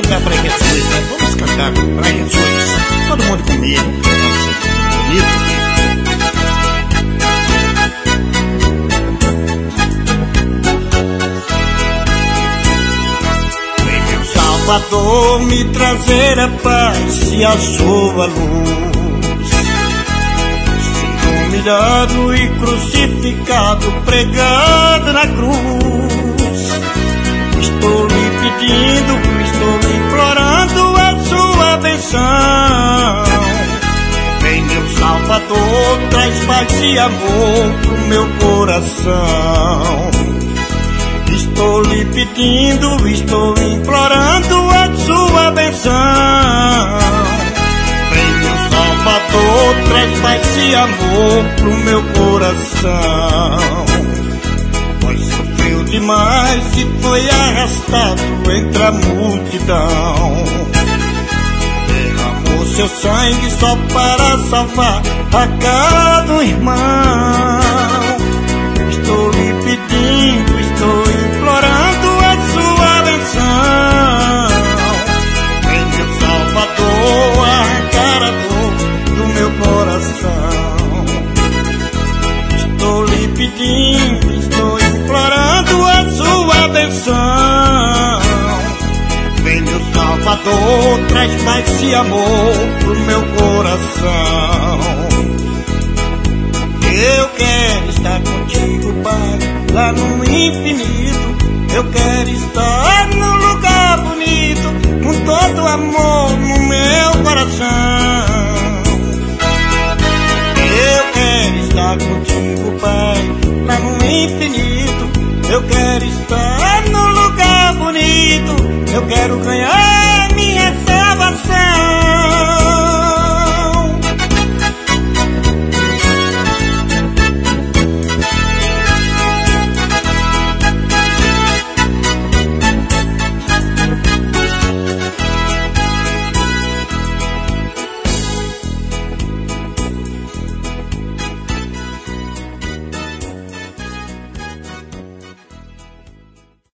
cantar pra Jesus, né? Vamos cantar pra Jesus. Todo mundo comigo. Bonito. Salvador, me trazer a paz e a sua luz. Sendo humilhado e crucificado, pregado na cruz. Estou lhe pedindo, estou lhe implorando a sua benção. Vem, meu Salvador, traz paz e amor pro meu coração. Estou lhe pedindo, estou implorando a sua benção. Vem, meu Salvador, traz paz e amor pro meu coração. Pois sofreu demais e foi arrastado entre a multidão. Derramou seu sangue só para salvar a cada irmão. Estou lhe pedindo, estou implorando a sua benção. Vem, meu Salvador, arrancar a dor do meu coração. Estou lhe pedindo, estou implorando a sua benção. Vem, meu Salvador, traz paz e amor pro meu coração. Eu quero estar contigo, Pai, lá no infinito. Eu quero estar no lugar bonito, com todo amor no meu coração. Eu quero estar contigo, Pai, lá no infinito. Eu quero estar no lugar bonito. Eu quero ganhar